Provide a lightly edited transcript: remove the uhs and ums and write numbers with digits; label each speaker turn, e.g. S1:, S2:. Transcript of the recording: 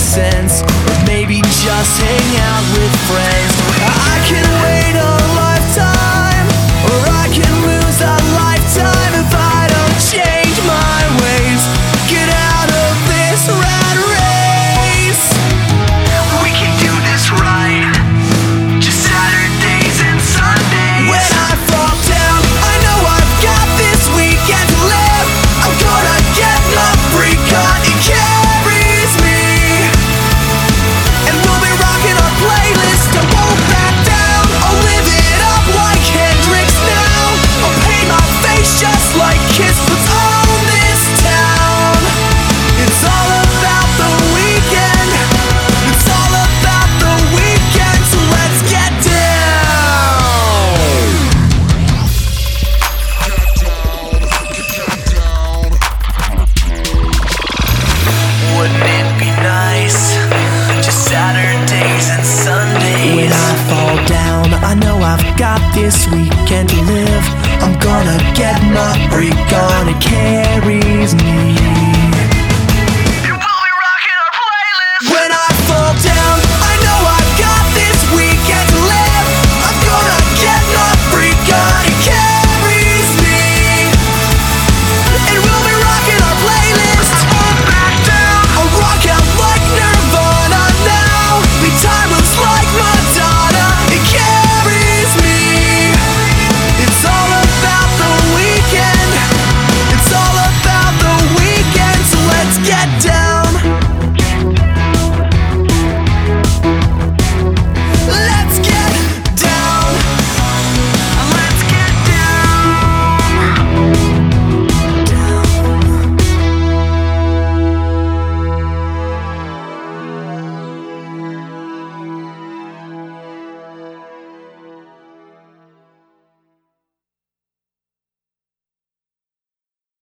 S1: sense. Or maybe just hang out with friends. I can wait a lifetime, or I can lose a lifetime if I don't change my ways. Get out of this rat race.
S2: We can do this right, just Saturdays and Sundays.
S1: When I fall down, I know I've got this weekend to live. I'm gonna get my freak on, it carries me. And we'll be rocking our playlist, I won't back down. I'll live it up like Hendrix now. I'll paint my face just like Kiss puts on this town. It's all about the weekend. It's all about the weekend, so let's get down.
S2: Wouldn't it be nice, just Saturdays and Sundays?
S1: When I fall down, I know I've got this weekend to live. I'm gonna get my freak on, it carries me.